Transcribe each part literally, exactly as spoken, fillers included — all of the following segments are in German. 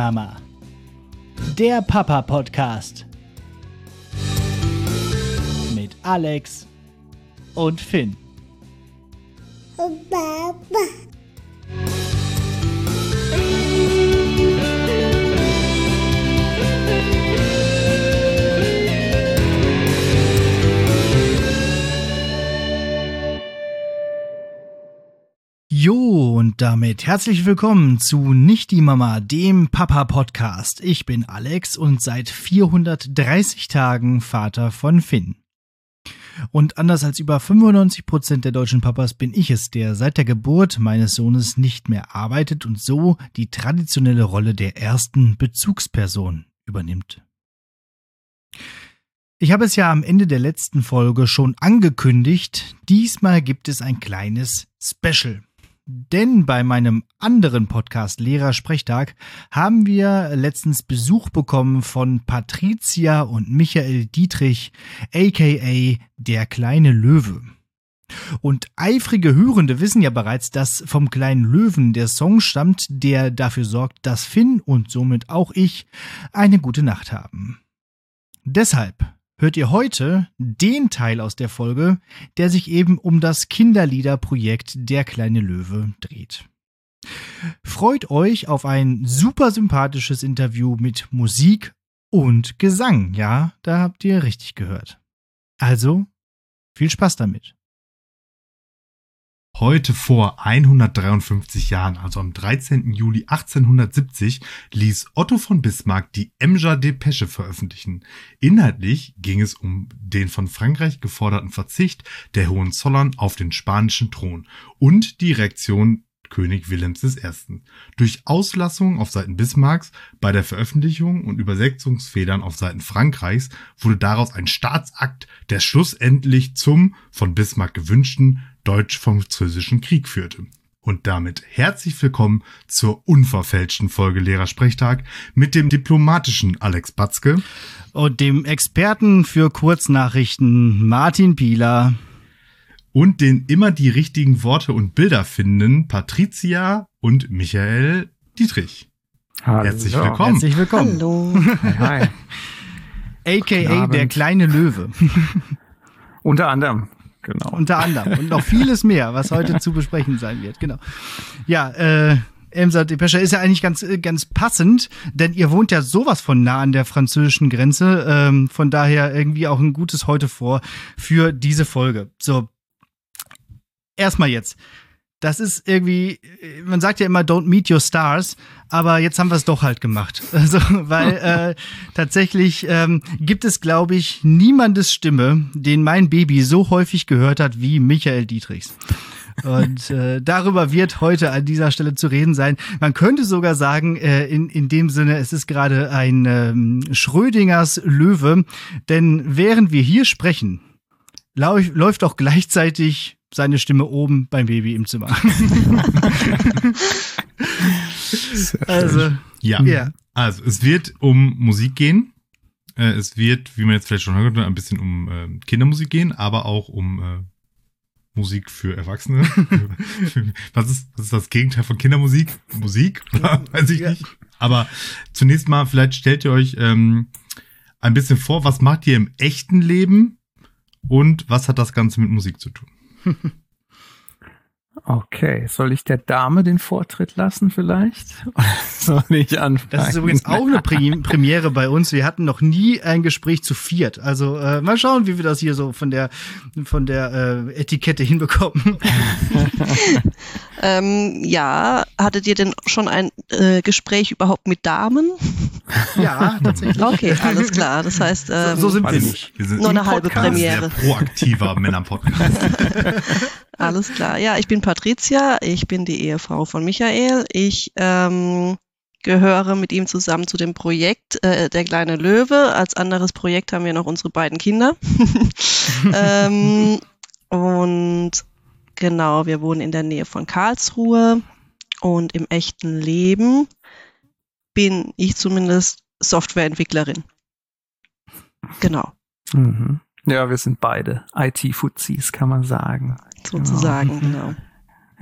Mama. Der Papa-Podcast. Mit Alex und Finn. Papa. Jo, und damit herzlich willkommen zu Nicht die Mama, dem Papa-Podcast. Ich bin Alex und seit vierhundertdreißig Tagen Vater von Finn. Und anders als über fünfundneunzig Prozent der deutschen Papas bin ich es, der seit der Geburt meines Sohnes nicht mehr arbeitet und so die traditionelle Rolle der ersten Bezugsperson übernimmt. Ich habe es ja am Ende der letzten Folge schon angekündigt, diesmal gibt es ein kleines Special. Denn bei meinem anderen Podcast Lehrersprechtag haben wir letztens Besuch bekommen von Patricia und Michael Dietrich, aka der kleine Löwe. Und eifrige Hörende wissen ja bereits, dass vom kleinen Löwen der Song stammt, der dafür sorgt, dass Finn und somit auch ich eine gute Nacht haben. Deshalb hört ihr heute den Teil aus der Folge, der sich eben um das Kinderliederprojekt Der kleine Löwe dreht. Freut euch auf ein super sympathisches Interview mit Musik und Gesang. Ja, da habt ihr richtig gehört. Also, viel Spaß damit. Heute vor hundertdreiundfünfzig Jahren, also am dreizehnten Juli achtzehnhundertsiebzig, ließ Otto von Bismarck die Emscher Depesche veröffentlichen. Inhaltlich ging es um den von Frankreich geforderten Verzicht der Hohenzollern auf den spanischen Thron und die Reaktion König Wilhelms der Erste. Durch Auslassungen auf Seiten Bismarcks bei der Veröffentlichung und Übersetzungsfehlern auf Seiten Frankreichs wurde daraus ein Staatsakt, der schlussendlich zum von Bismarck gewünschten Deutsch-Französischen Krieg führte. Und damit herzlich willkommen zur unverfälschten Folge Lehrersprechtag mit dem diplomatischen Alex Batzke und dem Experten für Kurznachrichten Martin Pieler und den immer die richtigen Worte und Bilder finden Patricia und Michael Dietrich. Hallo. Herzlich willkommen. Herzlich willkommen. Hallo. Hi, hi. A K A der kleine Löwe. Unter anderem. Genau. Unter anderem. Und noch vieles mehr, was heute zu besprechen sein wird. Genau. Ja, äh, Emscher Depesche ist ja eigentlich ganz, ganz passend, denn ihr wohnt ja sowas von nah an der französischen Grenze. Ähm, von daher irgendwie auch ein gutes Heute vor für diese Folge. So, erstmal jetzt. Das ist irgendwie, man sagt ja immer, don't meet your stars, aber jetzt haben wir es doch halt gemacht. Also, weil äh, tatsächlich ähm, gibt es, glaube ich, niemandes Stimme, den mein Baby so häufig gehört hat wie Michael Dietrichs. Und äh, darüber wird heute an dieser Stelle zu reden sein. Man könnte sogar sagen, äh, in, in dem Sinne, es ist gerade ein ähm, Schrödingers Löwe, denn während wir hier sprechen, lau- läuft auch gleichzeitig seine Stimme oben beim Baby im Zimmer. also, ja. ja. Also, es wird um Musik gehen. Äh, es wird, wie man jetzt vielleicht schon hört, ein bisschen um äh, Kindermusik gehen, aber auch um äh, Musik für Erwachsene. was, ist, was ist das Gegenteil von Kindermusik? Musik? Weiß ich ja. nicht. Aber zunächst mal, vielleicht stellt ihr euch ähm, ein bisschen vor, was macht ihr im echten Leben und was hat das Ganze mit Musik zu tun? Okay, soll ich der Dame den Vortritt lassen vielleicht? Oder soll ich anfangen? Das ist übrigens auch eine Premiere bei uns. Wir hatten noch nie ein Gespräch zu viert. Also äh, mal schauen, wie wir das hier so von der von der äh, Etikette hinbekommen. ähm, ja, hattet ihr denn schon ein äh, Gespräch überhaupt mit Damen? Ja, tatsächlich. Okay, alles klar. Das heißt, ähm, so, so sind wir nicht. Wir sind nur eine halbe Podcast, Premiere. Sehr proaktiver Männer-Podcast. Alles klar. Ja, ich bin Patricia. Ich bin die Ehefrau von Michael. Ich ähm, gehöre mit ihm zusammen zu dem Projekt äh, Der kleine Löwe. Als anderes Projekt haben wir noch unsere beiden Kinder. ähm, und genau, wir wohnen in der Nähe von Karlsruhe. Und im echten Leben bin ich zumindest Softwareentwicklerin. Genau. Mhm. Ja, wir sind beide I T-Fuzis, kann man sagen. Sozusagen, genau. genau.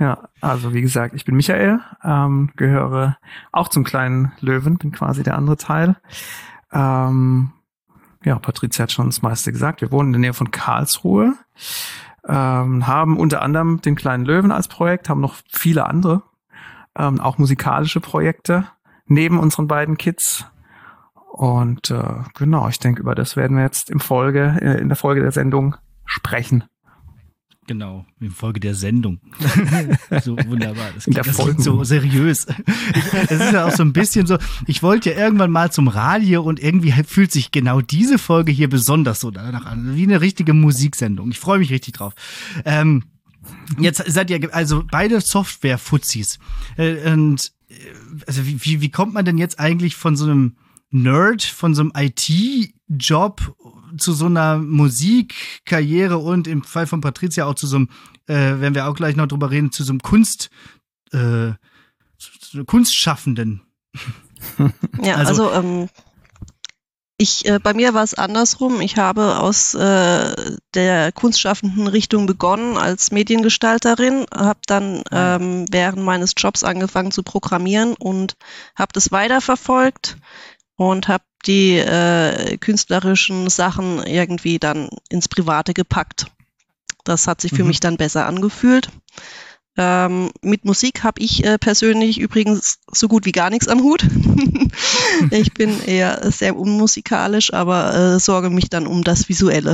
Ja, also wie gesagt, ich bin Michael, ähm, gehöre auch zum kleinen Löwen, bin quasi der andere Teil. Ähm, ja, Patricia hat schon das meiste gesagt. Wir wohnen in der Nähe von Karlsruhe, ähm, haben unter anderem den kleinen Löwen als Projekt, haben noch viele andere, ähm, auch musikalische Projekte neben unseren beiden Kids. Und äh, genau, ich denke, über das werden wir jetzt im Folge, äh, in der Folge der Sendung sprechen. Genau, in Folge der Sendung. So wunderbar. Das In der klingt, das Folge. klingt so seriös. Es ist ja auch so ein bisschen so, ich wollte ja irgendwann mal zum Radio und irgendwie fühlt sich genau diese Folge hier besonders so danach an. Wie eine richtige Musiksendung. Ich freue mich richtig drauf. Ähm, jetzt seid ihr also beide Software-Fuzis. Äh, und äh, also wie, wie, wie kommt man denn jetzt eigentlich von so einem Nerd, von so einem I T-Job zu so einer Musikkarriere und im Fall von Patricia auch zu so einem, äh, werden wir auch gleich noch drüber reden, zu so einem Kunst, äh, zu einem Kunstschaffenden. Ja, Also- also, ähm, ich, äh, bei mir war es andersrum. Ich habe aus äh, der kunstschaffenden Richtung begonnen als Mediengestalterin, habe dann ähm, während meines Jobs angefangen zu programmieren und habe das weiterverfolgt und habe die äh, künstlerischen Sachen irgendwie dann ins Private gepackt. Das hat sich für Mhm. mich dann besser angefühlt. Ähm, mit Musik habe ich äh, persönlich übrigens so gut wie gar nichts am Hut. Ich bin eher sehr unmusikalisch, aber äh, sorge mich dann um das Visuelle.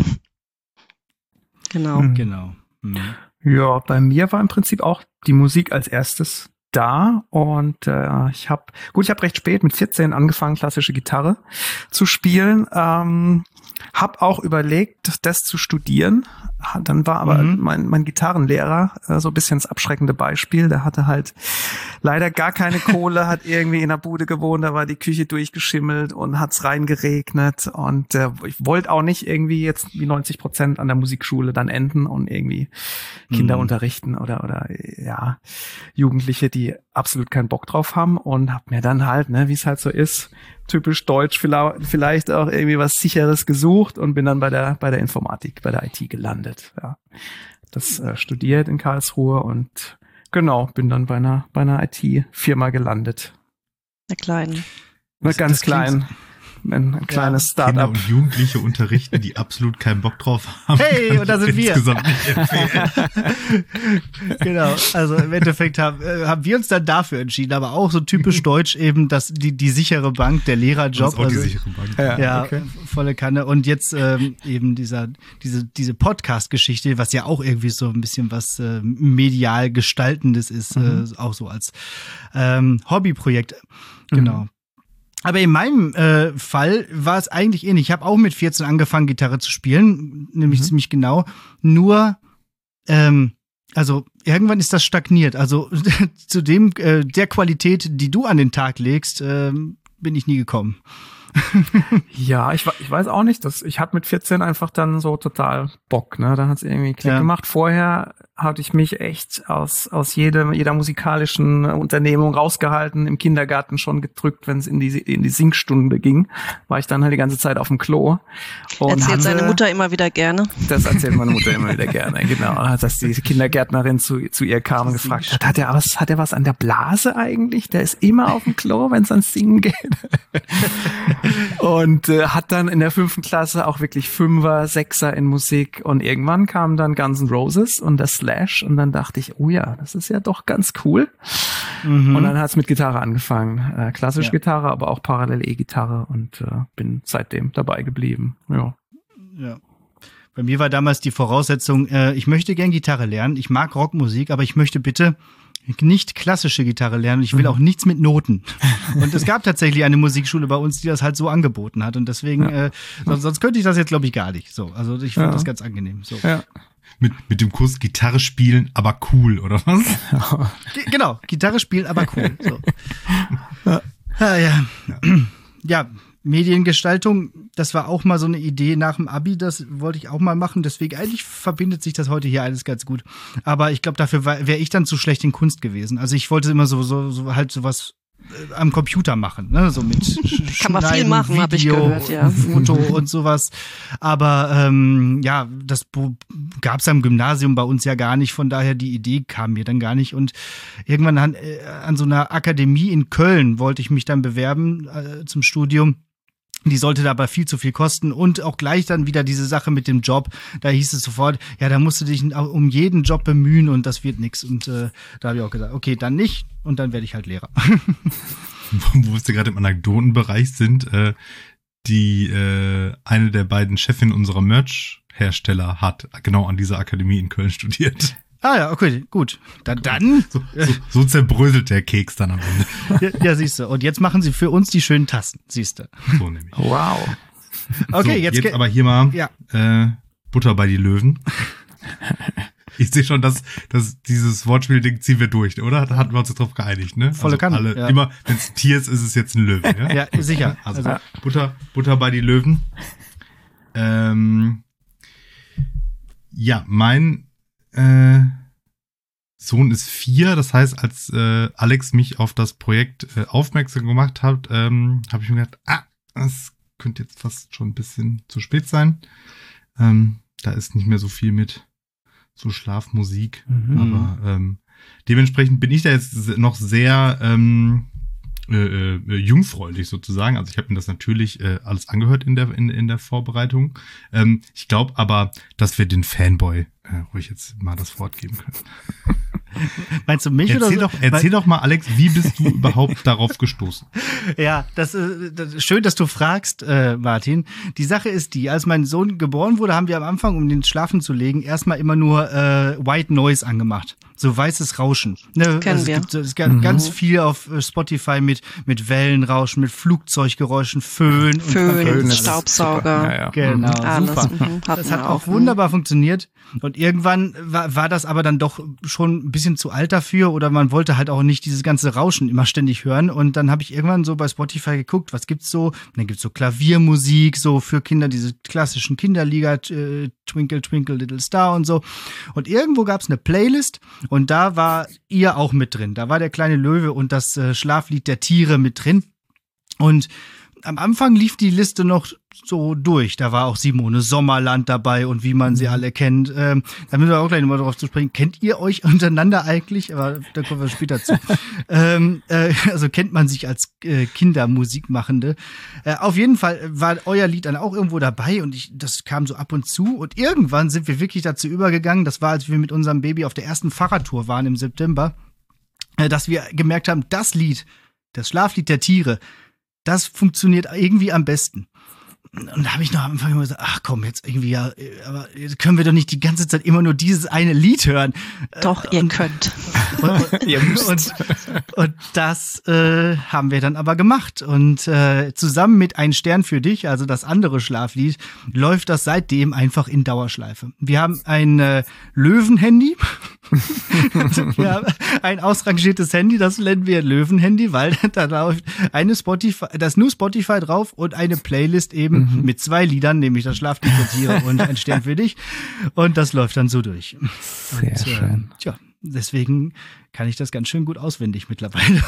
Genau. Mhm. Genau. Mhm. Ja, bei mir war im Prinzip auch die Musik als erstes da und äh, ich habe, gut, ich habe recht spät mit vierzehn angefangen, klassische Gitarre zu spielen. Ähm, habe auch überlegt, das zu studieren. Dann war aber Mhm. mein, mein Gitarrenlehrer äh, so ein bisschen das abschreckende Beispiel. Der hatte halt leider gar keine Kohle, hat irgendwie in der Bude gewohnt, da war die Küche durchgeschimmelt und hat's reingeregnet. Und äh, ich wollte auch nicht irgendwie jetzt wie neunzig Prozent an der Musikschule dann enden und irgendwie Kinder Mhm. unterrichten oder oder ja Jugendliche, die absolut keinen Bock drauf haben, und hab mir dann halt, ne, wie es halt so ist, typisch deutsch vielleicht, vielleicht auch irgendwie was Sicheres gesucht und bin dann bei der bei der Informatik, bei der I T gelandet. Ja, das äh, studiert in Karlsruhe und genau, bin dann bei einer bei einer I T-Firma gelandet. Der Kleinen. Ne, Das- ganz das klingt- klein, ein, ein kleines Kinder Start-up. und Jugendliche unterrichten, die absolut keinen Bock drauf haben. Hey, kann und da ich sind wir. insgesamt nicht empfehlen. Genau, also im Endeffekt haben, äh, haben wir uns dann dafür entschieden, aber auch so typisch deutsch eben, dass die, die sichere Bank, der Das Lehrerjob. ist auch die also, sichere Bank. Ja. Ja, okay. volle Kanne. Und jetzt ähm, eben dieser, diese, diese Podcast-Geschichte, was ja auch irgendwie so ein bisschen was äh, medial Gestaltendes ist, Mhm. äh, auch so als ähm, Hobbyprojekt. Genau. Mhm. Aber in meinem äh, Fall war es eigentlich ähnlich. Ich habe auch mit vierzehn angefangen, Gitarre zu spielen, nämlich Mhm. ziemlich genau. Nur, ähm, also irgendwann ist das stagniert. Also zu dem äh, der Qualität, die du an den Tag legst, ähm, bin ich nie gekommen. Ja, ich, we- ich weiß auch nicht. Das, ich hatte mit vierzehn einfach dann so total Bock, ne? Da hat's irgendwie Klick Ja. gemacht. Vorher hatte ich mich echt aus, aus jedem, jeder musikalischen Unternehmung rausgehalten, im Kindergarten schon gedrückt, wenn es in die, in die Singstunde ging. War ich dann halt die ganze Zeit auf dem Klo. Und Erzählt hatte- seine Mutter immer wieder gerne. Das erzählt meine Mutter immer wieder gerne, genau. Dass die Kindergärtnerin zu, zu ihr kam und gefragt hat, hat er was, hat er was an der Blase eigentlich? Der ist immer auf dem Klo, wenn es ans Singen geht. Und äh, hat dann in der fünften Klasse auch wirklich Fünfer, Sechser in Musik. Und irgendwann kam dann Guns N' Roses und das Slash. Und dann dachte ich, oh ja, das ist ja doch ganz cool. Mhm. Und dann hat's mit Gitarre angefangen. Äh, klassische Ja. Gitarre, aber auch parallel E-Gitarre. Und äh, bin seitdem dabei geblieben. Ja. Ja. Bei mir war damals die Voraussetzung, äh, ich möchte gern Gitarre lernen. Ich mag Rockmusik, aber ich möchte bitte nicht klassische Gitarre lernen. Ich will Mhm. auch nichts mit Noten. Und es gab tatsächlich eine Musikschule bei uns, die das halt so angeboten hat. Und deswegen, Ja. äh, sonst, sonst könnte ich das jetzt, glaube ich, gar nicht. So, also ich fand Ja. das ganz angenehm. So. Ja. Mit, mit dem Kurs Gitarre spielen, aber cool, oder was? Ge- Genau, Gitarre spielen, aber cool. So. Ja. Ah, ja. Ja, Mediengestaltung, das war auch mal so eine Idee nach dem Abi, das wollte ich auch mal machen, deswegen eigentlich verbindet sich das heute hier alles ganz gut. Aber ich glaube, dafür wäre ich dann zu schlecht in Kunst gewesen. Also ich wollte immer so, so, so halt sowas äh, am Computer machen, ne? So mit Sch- Kann man viel Schneiden, machen, hab ich Video, gehört, ja. Foto und sowas. Aber ähm, ja, das Bo- gab es am Gymnasium bei uns ja gar nicht, von daher die Idee kam mir dann gar nicht. Und irgendwann an, äh, an so einer Akademie in Köln wollte ich mich dann bewerben äh, zum Studium. Die sollte da aber viel zu viel kosten und auch gleich dann wieder diese Sache mit dem Job. Da hieß es sofort, ja, da musst du dich um jeden Job bemühen und das wird nichts. Und äh, da habe ich auch gesagt, okay, dann nicht und dann werde ich halt Lehrer. Wo wir gerade im Anekdotenbereich sind, äh, die äh, eine der beiden Chefinnen unserer Merch-Hersteller hat genau an dieser Akademie in Köln studiert. Ah ja, okay, gut. Dann, dann. So, so, so zerbröselt der Keks dann am Ende. Ja, ja, siehst du. Und jetzt machen sie für uns die schönen Tassen, siehst du. So nämlich. Wow. Okay, so, jetzt, jetzt aber hier mal ja. äh, Butter bei die Löwen. Ich sehe schon, dass, dass dieses Wortspiel-Ding ziehen wir durch, oder? Da hatten wir uns drauf geeinigt, ne? Volle also Kanne, alle, ja. Immer, wenn es ein Tier ist, ist es jetzt ein Löwe, ja? Ja, sicher. Also, Also, Butter, Butter bei die Löwen. Ähm, ja, mein äh, Sohn ist vier. Das heißt, als äh, Alex mich auf das Projekt äh, aufmerksam gemacht hat, ähm, habe ich mir gedacht, ah, das könnte jetzt fast schon ein bisschen zu spät sein. Ähm, da ist nicht mehr so viel mit so Schlafmusik. Mhm. Aber ähm, dementsprechend bin ich da jetzt noch sehr ähm, äh, äh, jungfräulich sozusagen. Also ich habe mir das natürlich äh, alles angehört in der in, in der Vorbereitung. Ähm, ich glaube aber, dass wir den Fanboy äh, ruhig jetzt mal das Wort geben können. meinst du mich Erzähl, oder so? doch, erzähl doch mal, Alex, wie bist du überhaupt darauf gestoßen? Ja, das ist das, schön, dass du fragst, äh, Martin. Die Sache ist die, als mein Sohn geboren wurde, haben wir am Anfang, um den schlafen zu legen, erstmal immer nur äh, White Noise angemacht. So weißes Rauschen. Ne? Kennen also es wir. gibt, es gibt Mhm. ganz viel auf Spotify mit, mit Wellenrauschen, mit Flugzeuggeräuschen, Föhn. Föhn, und ist Staubsauger. super. Ja, ja. Genau, Alles. super. Mhm, hatten Das hat wir auch mhm. wunderbar funktioniert. Und irgendwann war, war das aber dann doch schon ein bisschen zu alt dafür oder man wollte halt auch nicht dieses ganze Rauschen immer ständig hören. Und dann habe ich irgendwann so bei Spotify geguckt, was gibt's so? Und dann gibt's so Klaviermusik, so für Kinder, diese klassischen Kinderliga, äh, Twinkle, Twinkle, Little Star und so. Und irgendwo gab's eine Playlist und da war ihr auch mit drin. Da war der kleine Löwe und das äh, Schlaflied der Tiere mit drin. Und am Anfang lief die Liste noch so durch. Da war auch Simone Sommerland dabei und wie man sie alle kennt. Ähm, da müssen wir auch gleich nochmal drauf zu sprechen. Kennt ihr euch untereinander eigentlich? Aber da kommen wir später zu. ähm, äh, also kennt man sich als äh, Kindermusikmachende. Äh, auf jeden Fall war euer Lied dann auch irgendwo dabei und ich, das kam so ab und zu. Und irgendwann sind wir wirklich dazu übergegangen. Das war, als wir mit unserem Baby auf der ersten Fahrradtour waren im September, äh, dass wir gemerkt haben, das Lied, das Schlaflied der Tiere, das funktioniert irgendwie am besten. Und da habe ich noch am Anfang immer gesagt, ach komm, jetzt irgendwie, ja, aber jetzt können wir doch nicht die ganze Zeit immer nur dieses eine Lied hören. Doch, ihr und, könnt. Und, und, Ihr müsst. und, und das äh, haben wir dann aber gemacht. Und äh, zusammen mit Ein Stern für dich, also das andere Schlaflied, läuft das seitdem einfach in Dauerschleife. Wir haben ein äh, Löwen-Handy. Wir haben ein ausrangiertes Handy, das nennen wir Löwen-Handy, weil da läuft eine Spotify, da ist nur Spotify drauf und eine Playlist eben mhm. mit zwei Liedern, nämlich das Schlaflied der Tiere und Ein Stern für dich. Und das läuft dann so durch. Sehr und, schön. Äh, tja, deswegen kann ich das ganz schön gut auswendig mittlerweile.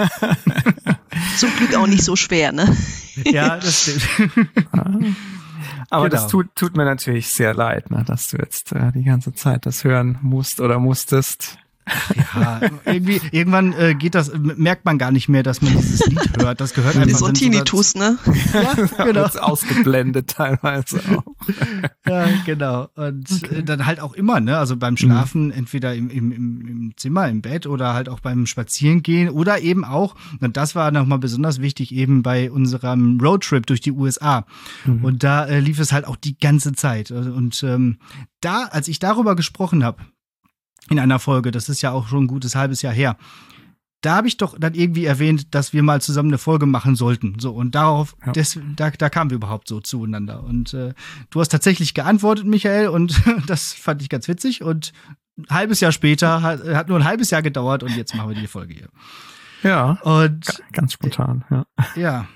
Zum Glück auch nicht so schwer, ne? Ja, das stimmt. Aber Genau. das tut, tut mir natürlich sehr leid, ne, dass du jetzt äh, die ganze Zeit das hören musst oder musstest. Ja, irgendwie, irgendwann äh, geht das, merkt man gar nicht mehr, dass man dieses Lied hört. Das gehört einfach Ist so ein Tinnitus, ne? Ja, Genau. genau. Wird's ausgeblendet teilweise auch. Ja, genau. Und okay. dann halt auch immer, ne? Also beim Schlafen, mhm. entweder im, im, im Zimmer, im Bett oder halt auch beim Spazierengehen oder eben auch, und das war nochmal besonders wichtig, eben bei unserem Roadtrip durch die U S A. Mhm. Und da äh, lief es halt auch die ganze Zeit. Und ähm, da, als ich darüber gesprochen habe, in einer Folge, das ist ja auch schon ein gutes halbes Jahr her, da habe ich doch dann irgendwie erwähnt, dass wir mal zusammen eine Folge machen sollten. So, und darauf, ja. des, da, da kamen wir überhaupt so zueinander. Und äh, du hast tatsächlich geantwortet, Michael, und das fand ich ganz witzig. Und ein halbes Jahr später, hat, hat nur ein halbes Jahr gedauert und jetzt machen wir die Folge hier. Ja, und ganz spontan, ja. Ja.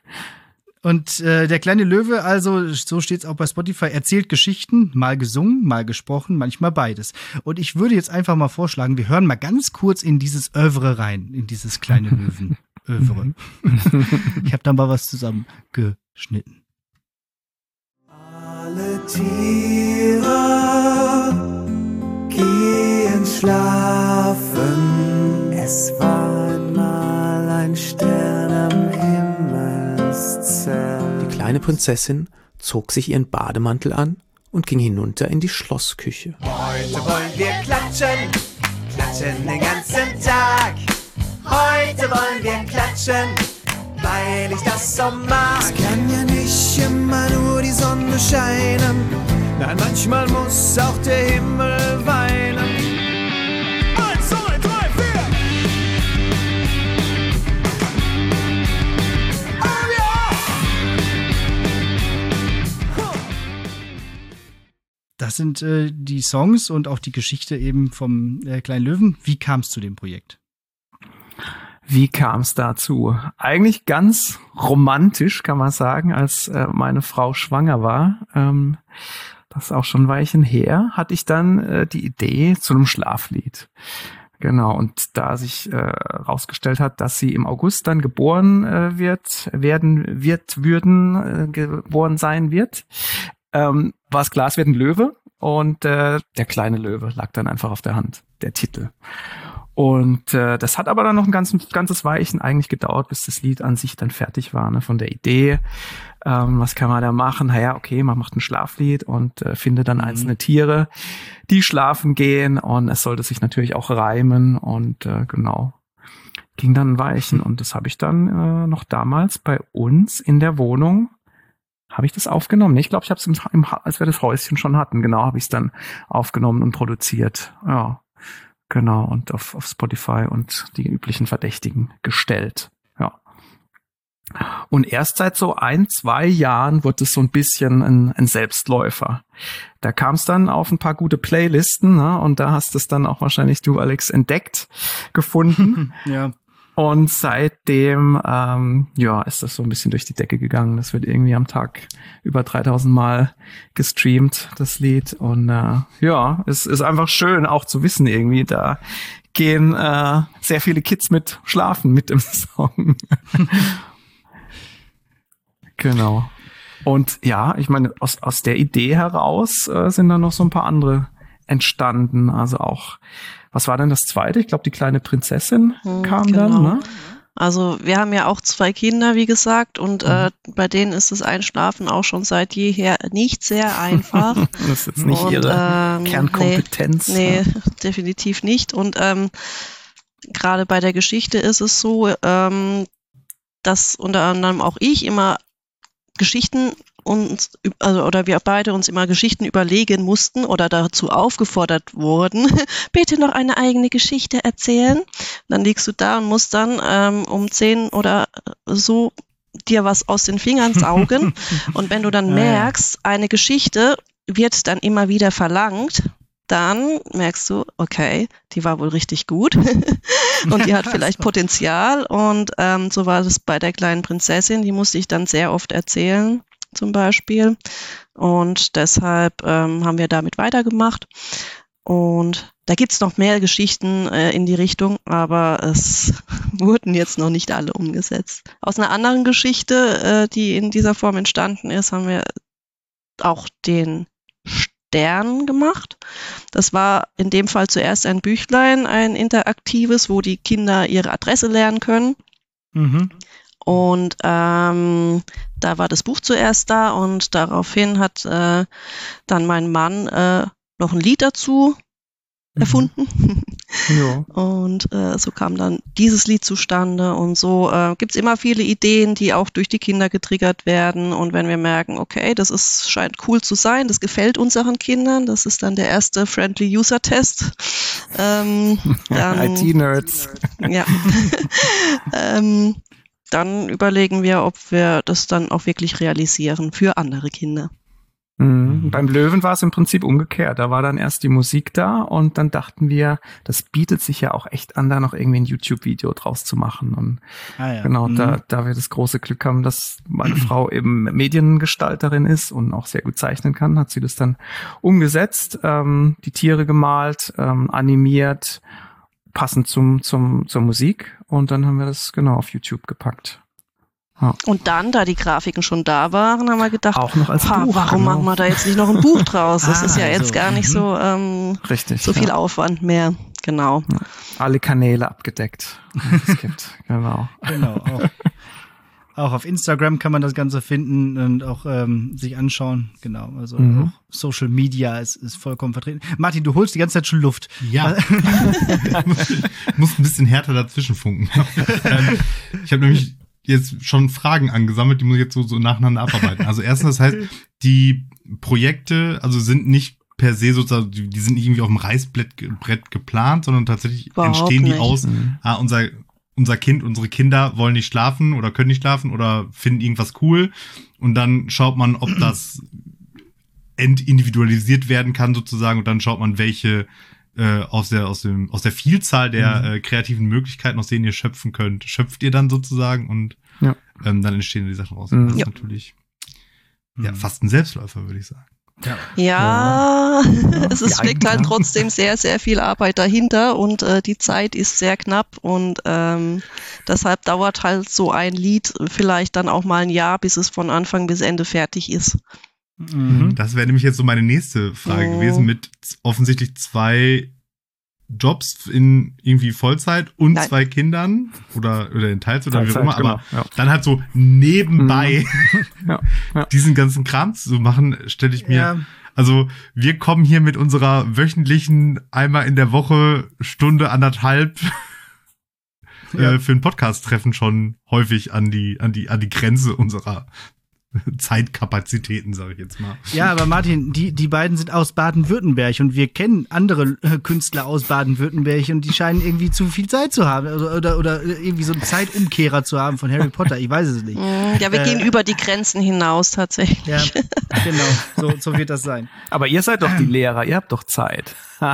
Und äh, der kleine Löwe, also so steht es auch bei Spotify, erzählt Geschichten, mal gesungen, mal gesprochen, manchmal beides. Und ich würde jetzt einfach mal vorschlagen, wir hören mal ganz kurz in dieses Övre rein, in dieses kleine Löwen-Övre. Ich habe da mal was zusammengeschnitten. Alle Tiere gehen schlafen. Es war einmal ein Stern am Himmelszelt. Die kleine Prinzessin zog sich ihren Bademantel an und ging hinunter in die Schlossküche. Heute wollen wir klatschen, klatschen den ganzen Tag. Heute wollen wir klatschen, weil ich das so mag. Es kann ja nicht immer nur die Sonne scheinen. Nein, manchmal muss auch der Himmel weinen. Eins, zwei, drei, vier. Oh ja! Das sind äh, die Songs und auch die Geschichte eben vom äh, Kleinen Löwen. Wie kam es zu dem Projekt? Wie kam es dazu? Eigentlich ganz romantisch, kann man sagen, als äh, meine Frau schwanger war. Ähm, das ist auch schon ein Weilchen her, hatte ich dann äh, die Idee zu einem Schlaflied. Genau, und da sich äh, rausgestellt hat, dass sie im August dann geboren äh, wird, werden, wird, würden, äh, geboren sein wird, ähm, war es klar, es wird ein Löwe. Und äh, der kleine Löwe lag dann einfach auf der Hand, der Titel. Und äh, das hat aber dann noch ein ganzes, ganzes Weilchen eigentlich gedauert, bis das Lied an sich dann fertig war, ne, von der Idee. Ähm, was kann man da machen? Naja, okay, man macht ein Schlaflied und äh, findet dann mhm. einzelne Tiere, die schlafen gehen, und es sollte sich natürlich auch reimen, und äh, genau, ging dann ein Weilchen. Und das habe ich dann äh, noch damals bei uns in der Wohnung, habe ich das aufgenommen. Ich glaube, ich habe es, im, im, als wir das Häuschen schon hatten, genau, habe ich es dann aufgenommen und produziert. Ja. Genau, und auf, auf Spotify und die üblichen Verdächtigen gestellt. Ja. Und erst seit so ein, zwei Jahren wird es so ein bisschen ein, ein Selbstläufer. Da kam es dann auf ein paar gute Playlisten, ne? Und da hast es dann auch wahrscheinlich du, Alex, entdeckt, gefunden. Ja. Und seitdem, ähm, ja, ist das so ein bisschen durch die Decke gegangen. Das wird irgendwie am Tag über dreitausend Mal gestreamt, das Lied. Und äh, ja, es ist einfach schön auch zu wissen irgendwie, da gehen äh, sehr viele Kids mit schlafen mit dem Song. Genau. Und ja, ich meine, aus, aus der Idee heraus äh, sind dann noch so ein paar andere entstanden. Also auch, was war denn das zweite? Ich glaube, die kleine Prinzessin hm, kam genau. dann, ne? Also wir haben ja auch zwei Kinder, wie gesagt, und mhm. äh, bei denen ist das Einschlafen auch schon seit jeher nicht sehr einfach. Das ist jetzt nicht und, ihre ähm, Kernkompetenz. Nee, nee, definitiv nicht. Und ähm, gerade bei der Geschichte ist es so, ähm, dass unter anderem auch ich immer Geschichten uns, also, oder wir beide uns immer Geschichten überlegen mussten oder dazu aufgefordert wurden, bitte noch eine eigene Geschichte erzählen. Dann liegst du da und musst dann ähm, um zehn oder so dir was aus den Fingern saugen. Und wenn du dann merkst, eine Geschichte wird dann immer wieder verlangt, dann merkst du, okay, die war wohl richtig gut und die hat vielleicht Potenzial. Und ähm, so war das bei der kleinen Prinzessin, die musste ich dann sehr oft erzählen, zum Beispiel. Und deshalb ähm, haben wir damit weitergemacht. Und da gibt's noch mehr Geschichten äh, in die Richtung, aber es wurden jetzt noch nicht alle umgesetzt. Aus einer anderen Geschichte, äh, die in dieser Form entstanden ist, haben wir auch den Stern gemacht. Das war in dem Fall zuerst ein Büchlein, ein interaktives, wo die Kinder ihre Adresse lernen können. Mhm. Und ähm, da war das Buch zuerst da und daraufhin hat äh, dann mein Mann äh, noch ein Lied dazu erfunden. Mhm. Ja. Und äh, so kam dann dieses Lied zustande und so äh, gibt's immer viele Ideen, die auch durch die Kinder getriggert werden, und wenn wir merken, okay, das ist, scheint cool zu sein, das gefällt unseren Kindern, das ist dann der erste Friendly User Test. Ähm, dann, I T-Nerds. Ja. ähm, dann überlegen wir, ob wir das dann auch wirklich realisieren für andere Kinder. Mhm. Beim Löwen war es im Prinzip umgekehrt. Da war dann erst die Musik da und dann dachten wir, das bietet sich ja auch echt an, da noch irgendwie ein YouTube-Video draus zu machen. Und ah ja. genau, mhm. da, da wir das große Glück haben, dass meine Frau eben Mediengestalterin ist und auch sehr gut zeichnen kann, hat sie das dann umgesetzt, ähm, die Tiere gemalt, ähm, animiert, passend zum, zum, zur Musik, und dann haben wir das genau auf YouTube gepackt. Ja. Und dann, da die Grafiken schon da waren, haben wir gedacht, auch noch als ha, Buch, warum genau. machen wir da jetzt nicht noch ein Buch draus? Das Ah, ist ja jetzt so. gar nicht so, ähm, Richtig, so viel ja. Aufwand mehr. Genau. Ja. Alle Kanäle abgedeckt, die es gibt. Genau. Genau, auch, auch auf Instagram kann man das Ganze finden und auch ähm, sich anschauen. Genau, also Mhm. auch Social Media ist, ist vollkommen vertreten. Martin, du holst die ganze Zeit schon Luft. Ja. Ich muss ein bisschen härter dazwischen funken. ähm, ich habe nämlich jetzt schon Fragen angesammelt, die muss ich jetzt so, so nacheinander abarbeiten. Also erstens, das heißt, die Projekte, also sind nicht per se sozusagen, die, die sind nicht irgendwie auf dem Reißbrett ge- Brett geplant, sondern tatsächlich Überhaupt entstehen die nicht. aus, Mhm. ah, unser, unser Kind, unsere Kinder wollen nicht schlafen oder können nicht schlafen oder finden irgendwas cool und dann schaut man, ob das entindividualisiert werden kann sozusagen und dann schaut man, welche äh, aus der aus dem aus der Vielzahl der Mhm. äh, kreativen Möglichkeiten, aus denen ihr schöpfen könnt, schöpft ihr dann sozusagen und Ja. ähm, dann entstehen die Sachen raus. Mhm. Das ist Ja. natürlich ja, Mhm. fast ein Selbstläufer, würde ich sagen. Ja, es ist, Die steckt halt Eigenklang. trotzdem sehr, sehr viel Arbeit dahinter und äh, die Zeit ist sehr knapp und ähm, deshalb dauert halt so ein Lied vielleicht dann auch mal ein Jahr, bis es von Anfang bis Ende fertig ist. Mhm. Das wäre nämlich jetzt so meine nächste Frage Oh. gewesen mit z- offensichtlich zwei Jobs in irgendwie Vollzeit und Nein. zwei Kindern oder oder in Teilzeit oder wie auch Teilzeit, immer, genau, aber ja. dann halt so nebenbei Ja, ja. diesen ganzen Kram zu machen, stelle ich mir Ja, Also wir kommen hier mit unserer wöchentlichen einmal in der Woche Stunde anderthalb Ja. äh, für ein Podcast-Treffen schon häufig an die an die an die Grenze unserer Zeitkapazitäten, sage ich jetzt mal. ja, aber Martin, die, die beiden sind aus Baden-Württemberg und wir kennen andere äh, Künstler aus Baden-Württemberg und die scheinen irgendwie zu viel Zeit zu haben oder, oder, oder irgendwie so einen Zeitumkehrer zu haben von Harry Potter. Ich weiß es nicht. Mm, Ja, wir Äh, gehen über die Grenzen hinaus tatsächlich. Ja, genau, so, so wird das sein. Aber ihr seid doch die Lehrer, ihr habt doch Zeit.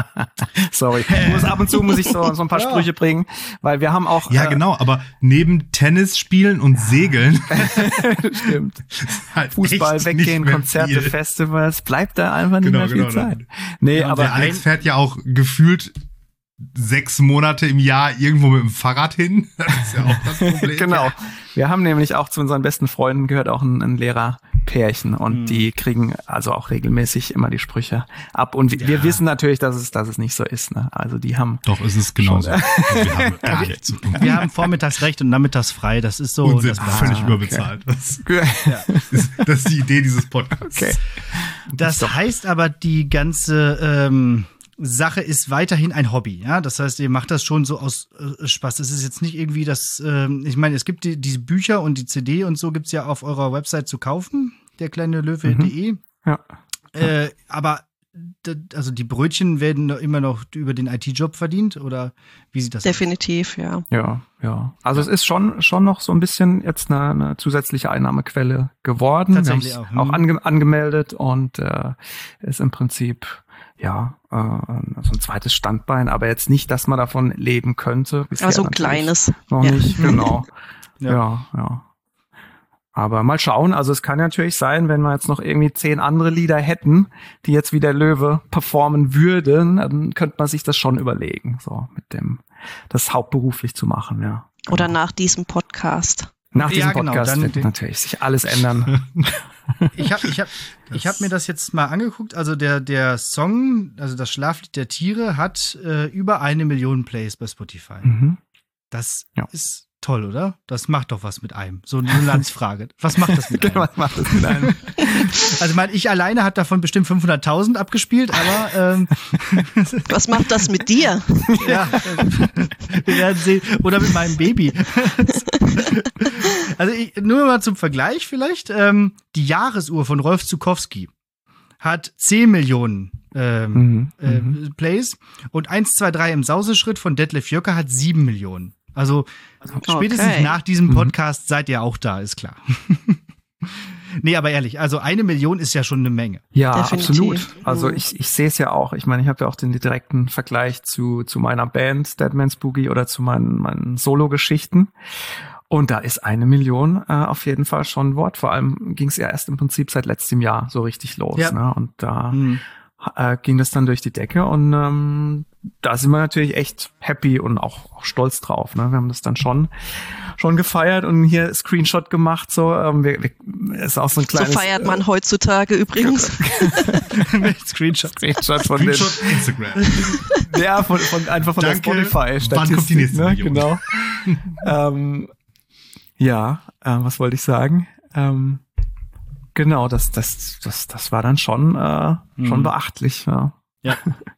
Sorry. Ich muss ab und zu muss ich so, so ein paar Ja. Sprüche bringen, weil wir haben auch. Ja, äh, genau, aber neben Tennis spielen und Segeln Stimmt. halt Fußball echt weggehen, nicht mehr Konzerte, viel. Festivals, bleibt da einfach nicht Genau, mehr viel genau, Zeit. dann- Nee, Ja, und aber Der Alex fährt ja auch gefühlt sechs Monate im Jahr irgendwo mit dem Fahrrad hin. Das ist ja auch das Problem. genau. Wir haben nämlich auch zu unseren besten Freunden gehört auch ein, ein Lehrerpärchen und Mhm. die kriegen also auch regelmäßig immer die Sprüche ab und wir, wir Ja. wissen natürlich, dass es, dass es nicht so ist, ne? Also die haben Doch, es ist genauso. Also wir haben gar nichts zu tun. Wir haben vormittags recht und nachmittags frei. Das ist so. Und das sind war's. völlig Ah, überbezahlt. Das, ist, das ist die Idee dieses Podcasts. okay. Das heißt aber, die ganze ähm, Sache ist weiterhin ein Hobby, ja. Das heißt, ihr macht das schon so aus äh, Spaß. Es ist jetzt nicht irgendwie das, ähm, ich meine, es gibt die, diese Bücher und die C D und so gibt's ja auf eurer Website zu kaufen, der kleine Löwe punkt de. Ja. Äh, aber d- also die Brötchen werden noch immer noch über den I T-Job verdient oder wie sieht das aus? Definitiv, ja. Ja, ja. Also es ist schon schon noch so ein bisschen jetzt eine, eine zusätzliche Einnahmequelle geworden. Tatsächlich Wir haben's auch, hm. auch ange angemeldet und äh, ist im Prinzip ja äh, so ein zweites Standbein, aber jetzt nicht, dass man davon leben könnte. Bisher Aber so ein natürlich kleines. Noch Ja. nicht, genau. Ja. ja, ja. Aber mal schauen, also es kann natürlich sein, wenn wir jetzt noch irgendwie zehn andere Lieder hätten, die jetzt wie der Löwe performen würden, dann könnte man sich das schon überlegen, so mit dem, das hauptberuflich zu machen, ja. Oder nach diesem Podcast. Nach diesem Ja, genau, Podcast dann- wird natürlich sich alles ändern. Ich habe ich hab, ich hab mir das jetzt mal angeguckt. Also der, der Song, also das Schlaflied der Tiere, hat äh, über eine Million Plays bei Spotify. Mhm. Das Ja. ist toll, oder? Das macht doch was mit einem. So eine Landsfrage. Was macht das mit einem? Was macht das mit einem? Also ich meine, ich alleine hat davon bestimmt fünfhunderttausend abgespielt, aber ähm, Was macht das mit dir? ja, wir werden sehen. Oder mit meinem Baby. Also ich, nur mal zum Vergleich vielleicht. Ähm, die Jahresuhr von Rolf Zukowski hat zehn Millionen ähm, Mhm, äh, mhm. Plays und eins, zwei, drei im Sauseschritt von Detlef Jöcker hat sieben Millionen. Also spätestens Okay. nach diesem Mhm. Podcast seid ihr auch da, ist klar. Nee, aber ehrlich, also eine Million ist ja schon eine Menge. Ja, Definitiv. absolut. Also Mhm. ich, ich sehe es ja auch. Ich meine, ich habe ja auch den direkten Vergleich zu, zu meiner Band Dead Man's Boogie oder zu meinen, meinen Solo-Geschichten. Und da ist eine Million äh, auf jeden Fall schon ein Wort. Vor allem ging es ja erst im Prinzip seit letztem Jahr so richtig los. Ja. Ne? Und da Hm. äh, ging das dann durch die Decke und ähm, da sind wir natürlich echt happy und auch, auch stolz drauf. Ne? Wir haben das dann schon schon gefeiert und hier Screenshot gemacht. So, ähm, wir, wir, ist auch so ein kleines. So feiert man äh, heutzutage übrigens. Screenshot, Screenshot von Screenshot den, Instagram. Ja, von, von einfach von Danke. der Spotify-Statistik. Wann kommt die nächste ne? Million? Genau. ähm, ja, äh, was wollte ich sagen? Ähm, genau, das, das, das, das war dann schon, äh, mhm. schon beachtlich. Ja. Ja.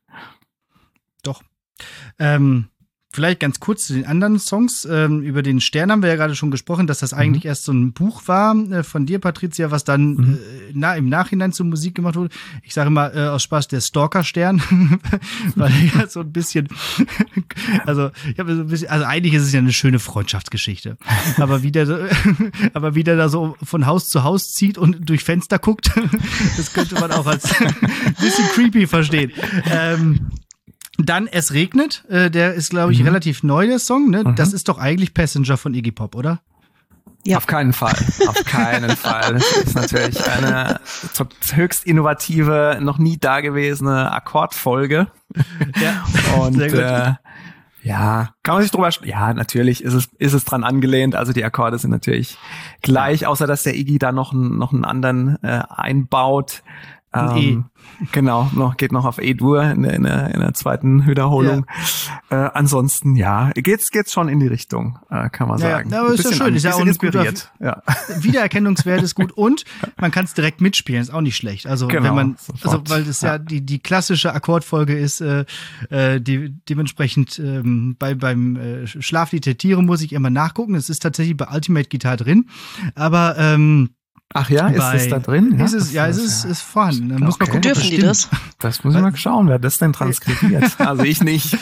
Doch. Ähm, vielleicht ganz kurz zu den anderen Songs. Ähm, über den Stern haben wir ja gerade schon gesprochen, dass das eigentlich mhm. erst so ein Buch war äh, von dir, Patricia, was dann mhm. äh, na, im Nachhinein zur Musik gemacht wurde. Ich sage mal äh, aus Spaß der Stalker-Stern, weil ja so ein bisschen, also ich habe so ein bisschen, also eigentlich ist es ja eine schöne Freundschaftsgeschichte, aber wie der, so, aber wie der da so von Haus zu Haus zieht und durch Fenster guckt, das könnte man auch als ein bisschen creepy verstehen. Ähm, Dann Es regnet, äh, der ist, glaube ich, mhm. relativ neu, der Song. Ne? Mhm. Das ist doch eigentlich Passenger von Iggy Pop, oder? Ja. Auf keinen Fall, auf keinen Fall. Das ist natürlich eine höchst innovative, noch nie dagewesene Akkordfolge. Ja, und sehr gut. Äh, ja, kann man sich drüber, ja, natürlich ist es, ist es dran angelehnt. Also die Akkorde sind natürlich gleich, außer dass der Iggy da noch einen, noch einen anderen äh, einbaut. Ein ähm, E. Genau, noch, geht noch auf E-Dur in der, in der, in der zweiten Wiederholung. Ja. Äh, ansonsten, ja, geht's, geht's schon in die Richtung, äh, kann man ja, sagen. Ja, aber ist ja schön, an, ist ja auch inspiriert. Ja. Wiedererkennungswert ist gut und man kann es direkt mitspielen, ist auch nicht schlecht. Also, genau, wenn man, also, weil das ja, ja die, die klassische Akkordfolge ist, äh, die dementsprechend, ähm, bei, beim äh, Schlaflied der Tiere muss ich immer nachgucken. Es ist tatsächlich bei Ultimate Guitar drin, aber, ähm, Ach ja, ist Bei, es da drin? Ja, ist es, ja, es ist, ist vorhanden. Da muss okay. man gucken, dürfen die das? Das muss ich mal schauen, wer das denn transkribiert. Also ich nicht.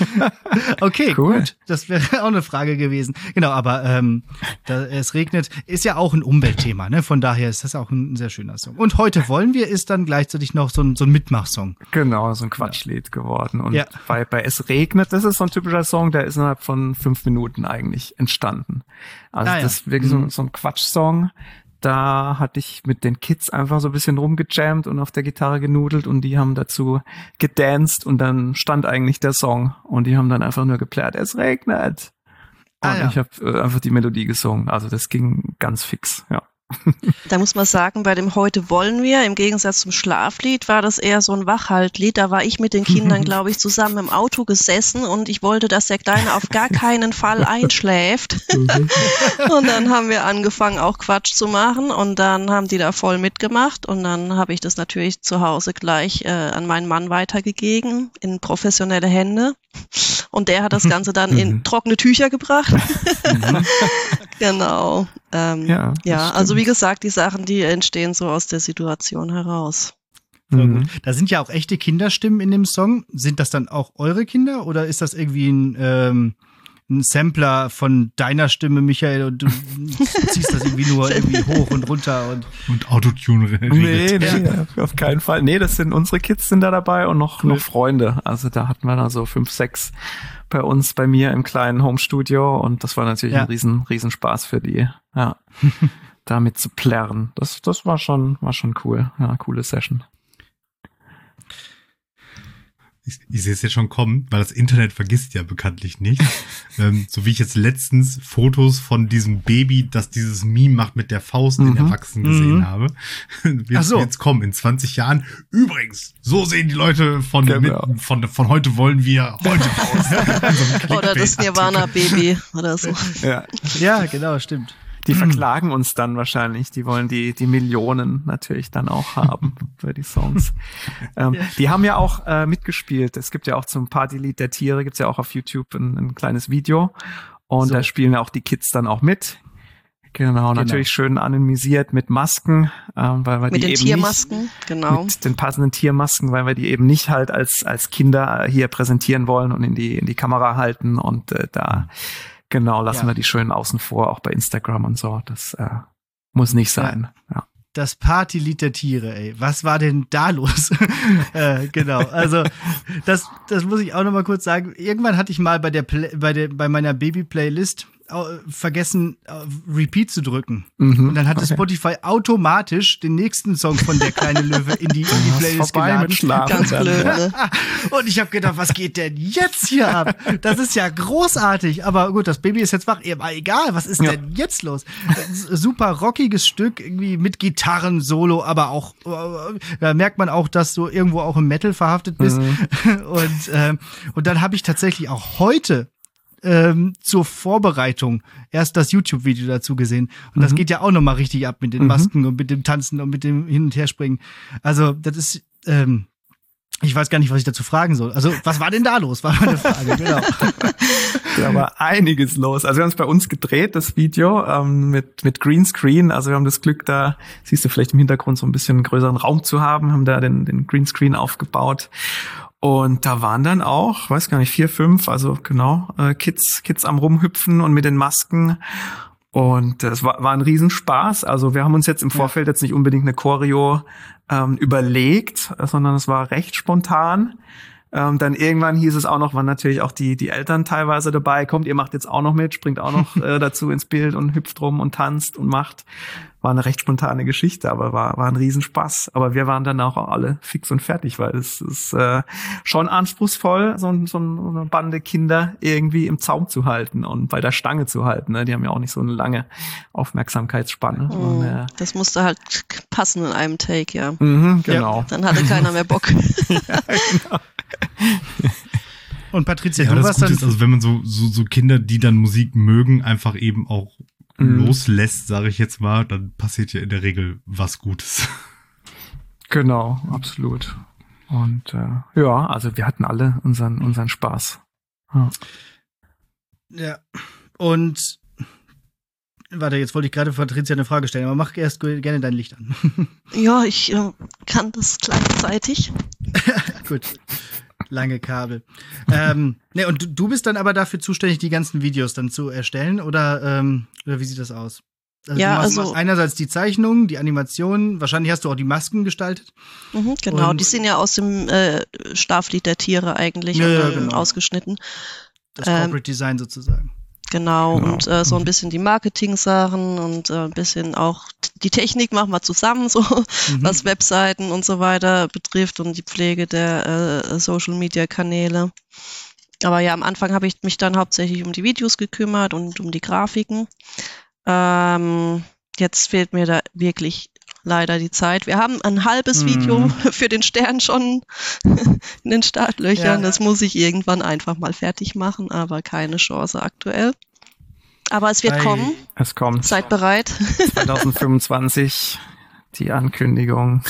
Okay, cool. Gut. Das wäre auch eine Frage gewesen. Genau, aber ähm, da, es regnet, ist ja auch ein Umweltthema, ne? Von daher ist das auch ein sehr schöner Song. Und Heute wollen wir ist dann gleichzeitig noch so ein, so ein Mitmachsong. Genau, so ein Quatschlied ja. geworden. Und ja. bei, bei Es regnet, das ist so ein typischer Song, der ist innerhalb von fünf Minuten eigentlich entstanden. Also ah, ja. das ist wirklich mhm. so, so ein Quatschsong. Da hatte ich mit den Kids einfach so ein bisschen rumgejammt und auf der Gitarre genudelt und die haben dazu gedanced und dann stand eigentlich der Song und die haben dann einfach nur geplärt, es regnet. Und ah, ja. ich habe einfach die Melodie gesungen. Also das ging ganz fix, ja. Da muss man sagen, bei dem Heute wollen wir, im Gegensatz zum Schlaflied, war das eher so ein Wachhaltlied. Da war ich mit den Kindern, glaube ich, zusammen im Auto gesessen und ich wollte, dass der Kleine auf gar keinen Fall einschläft. Und dann haben wir angefangen, auch Quatsch zu machen und dann haben die da voll mitgemacht und dann habe ich das natürlich zu Hause gleich äh, an meinen Mann weitergegeben, in professionelle Hände. Und der hat das Ganze dann in trockene Tücher gebracht. Genau. Ähm, ja, ja also wie gesagt, die Sachen, die entstehen so aus der Situation heraus. Voll gut. Da sind ja auch echte Kinderstimmen in dem Song. Sind das dann auch eure Kinder oder ist das irgendwie ein, ähm, ein Sampler von deiner Stimme, Michael, und du ziehst das irgendwie nur irgendwie hoch und runter und und Autotune redet. Nee, nee, ja. auf keinen Fall. Nee, das sind unsere Kids sind da dabei und noch, noch Freunde. Also da hatten wir da so fünf, sechs bei uns, bei mir im kleinen Homestudio und das war natürlich ja. ein riesen, riesen Spaß für die, ja, damit zu plärren. Das, das war schon, war schon cool. Ja, coole Session. Ich, ich sehe es jetzt schon kommen, weil das Internet vergisst ja bekanntlich nicht. ähm, so wie ich jetzt letztens Fotos von diesem Baby, das dieses Meme macht mit der Faust mhm. in Erwachsenen gesehen mhm. habe. Wird so. Jetzt kommen in zwanzig Jahren. Übrigens, so sehen die Leute von, genau. mit, von, von heute wollen wir heute aus. so oder das Nirvana-Baby oder so. Ja. ja, genau, stimmt. Die verklagen uns dann wahrscheinlich. Die wollen die die Millionen natürlich dann auch haben für die Songs. ähm, ja. Die haben ja auch äh, mitgespielt. Es gibt ja auch zum Partylied der Tiere, gibt's ja auch auf YouTube ein, ein kleines Video. Und so. Da spielen ja auch die Kids dann auch mit. Genau, genau. Natürlich schön anonymisiert mit Masken, ähm, weil wir mit die den eben Tiermasken, nicht, genau. Mit den passenden Tiermasken, weil wir die eben nicht halt als als Kinder hier präsentieren wollen und in die in die Kamera halten und äh, da Genau, lassen ja. wir die schön außen vor, auch bei Instagram und so. Das äh, muss nicht sein. Ja. Ja. Das Partylied der Tiere, ey. Was war denn da los? äh, genau, also das, das muss ich auch noch mal kurz sagen. Irgendwann hatte ich mal bei der Play, bei der bei meiner Baby-Playlist vergessen, Repeat zu drücken. Mhm, und dann hatte okay. Spotify automatisch den nächsten Song von Der kleine Löwe in die, in die Playlist geladen. Ganz blöd, ne? Und ich habe gedacht, was geht denn jetzt hier ab? Das ist ja großartig. Aber gut, das Baby ist jetzt wach. Aber egal, was ist Ja. denn jetzt los? Super rockiges Stück, irgendwie mit Gitarren, Solo, aber auch, da merkt man auch, dass du irgendwo auch im Metal verhaftet bist. Mhm. Und, ähm, und dann habe ich tatsächlich auch heute ähm, zur Vorbereitung erst das YouTube-Video dazu gesehen. Und Mhm. das geht ja auch nochmal richtig ab mit den Mhm. Masken und mit dem Tanzen und mit dem Hin- und Herspringen. Also, das ist, ähm, ich weiß gar nicht, was ich dazu fragen soll. Also, was war denn da los? War meine Frage, genau. Da war einiges los. Also wir haben es bei uns gedreht, das Video, ähm, mit mit Greenscreen. Also wir haben das Glück, da siehst du vielleicht im Hintergrund so ein bisschen einen größeren Raum zu haben, haben da den, den Greenscreen aufgebaut. Und da waren dann auch, weiß gar nicht, vier, fünf, also genau, äh, Kids, Kids am Rumhüpfen und mit den Masken. Und es war, war ein Riesenspaß. Also wir haben uns jetzt im Vorfeld jetzt nicht unbedingt eine Choreo ähm, überlegt, sondern es war recht spontan. Ähm, dann irgendwann hieß es auch noch, waren natürlich auch die die Eltern teilweise dabei. Kommt, ihr macht jetzt auch noch mit, springt auch noch äh, dazu ins Bild und hüpft rum und tanzt und macht. War eine recht spontane Geschichte, aber war war ein Riesenspaß. Aber wir waren dann auch alle fix und fertig, weil es ist äh, schon anspruchsvoll, so, ein, so eine Bande Kinder irgendwie im Zaum zu halten und bei der Stange zu halten. Ne? Die haben ja auch nicht so eine lange Aufmerksamkeitsspanne. Mhm. Und, äh, Das musste halt passen in einem Take, ja. mhm, genau. Dann hatte keiner mehr Bock. Ja, genau. Und Patricia, Ja, du das warst Gute dann. ist, also wenn man so, so, so Kinder, die dann Musik mögen, einfach eben auch Mhm. loslässt, sage ich jetzt mal, dann passiert ja in der Regel was Gutes. Genau, absolut. Und äh, ja, also wir hatten alle unseren unseren Spaß. Ja. Ja. Und warte, jetzt wollte ich gerade Patricia eine Frage stellen, aber mach erst gerne dein Licht an. Ja, ich äh, kann das gleichzeitig. Gut. Lange Kabel. ähm, ne, und du, du bist dann aber dafür zuständig, die ganzen Videos dann zu erstellen, oder, ähm, oder wie sieht das aus? Also Ja, du machst also- einerseits die Zeichnungen, die Animationen, wahrscheinlich hast du auch die Masken gestaltet. Mhm, genau, Und- die sind ja aus dem äh, Schlaflied der Tiere eigentlich Ja, und ja, dann genau. ausgeschnitten. Das Ähm, Corporate Design sozusagen. Genau, Genau. und äh, so ein bisschen die Marketing-Sachen und äh, ein bisschen auch t- die Technik machen wir zusammen, so Mhm. was Webseiten und so weiter betrifft und die Pflege der äh, Social-Media-Kanäle. Aber ja, am Anfang habe ich mich dann hauptsächlich um die Videos gekümmert und um die Grafiken. Ähm, jetzt fehlt mir da wirklich leider die Zeit. Wir haben ein halbes Mhm. Video für den Stern schon in den Startlöchern. Ja. Das muss ich irgendwann einfach mal fertig machen, aber keine Chance aktuell. Aber es wird Ei. kommen. Es kommt Seid bereit. zwanzig fünfundzwanzig die Ankündigung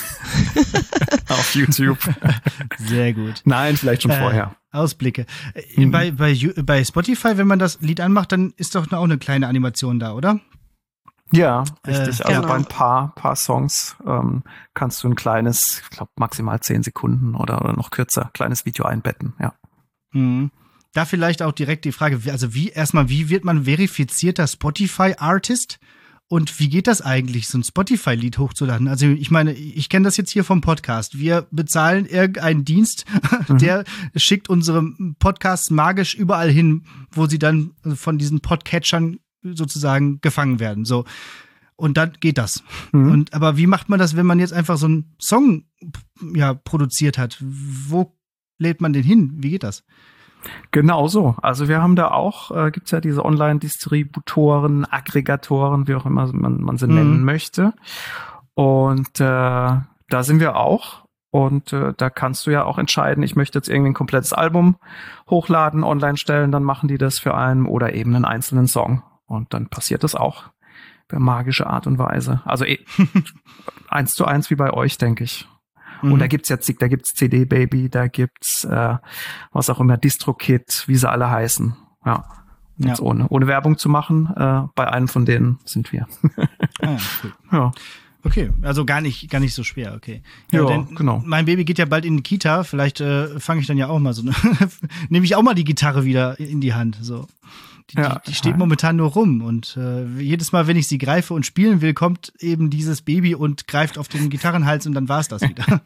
auf YouTube. Sehr gut. Nein, vielleicht schon Äh, vorher. Ausblicke. Äh, Mhm. Bei, bei, Ju- bei Spotify, wenn man das Lied anmacht, dann ist doch auch eine kleine Animation da, oder? Ja, richtig. Äh, also genau. bei ein paar, paar Songs ähm, kannst du ein kleines, ich glaube maximal zehn Sekunden oder, oder noch kürzer, kleines Video einbetten. Ja. Mhm. Da vielleicht auch direkt die Frage, also wie, erstmal, wie wird man verifizierter Spotify-Artist? Und wie geht das eigentlich, so ein Spotify-Lied hochzuladen? Also ich meine, ich kenne das jetzt hier vom Podcast. Wir bezahlen irgendeinen Dienst, Mhm. der schickt unsere Podcasts magisch überall hin, wo sie dann von diesen Podcatchern sozusagen gefangen werden. So. Und dann geht das. Mhm. Und aber wie macht man das, wenn man jetzt einfach so einen Song ja, produziert hat? Wo lädt man den hin? Wie geht das? Genau so. Also wir haben da auch, äh, gibt's ja diese Online-Distributoren, Aggregatoren, wie auch immer man, man sie Mhm. nennen möchte. Und äh, da sind wir auch. Und äh, da kannst du ja auch entscheiden, ich möchte jetzt irgendwie ein komplettes Album hochladen, online stellen, dann machen die das für einen oder eben einen einzelnen Song. Und dann passiert das auch per magische Art und Weise. Also eh, eins zu eins wie bei euch, denke ich. Und da gibt's jetzt, da gibt's C D Baby, da gibt's äh, was auch immer, DistroKid, wie sie alle heißen. Ja. Und jetzt Ja. ohne, ohne Werbung zu machen, äh, bei einem von denen sind wir. Ah, cool. Ja. Okay, also gar nicht, gar nicht so schwer, okay. Ja, denn genau. Mein Baby geht ja bald in die Kita, vielleicht äh, fange ich dann ja auch mal so, ne? nehme ich auch mal die Gitarre wieder in die Hand, so. Die, Ja, die, die steht ja. momentan nur rum und äh, jedes Mal, wenn ich sie greife und spielen will, kommt eben dieses Baby und greift auf den Gitarrenhals und dann war's das wieder.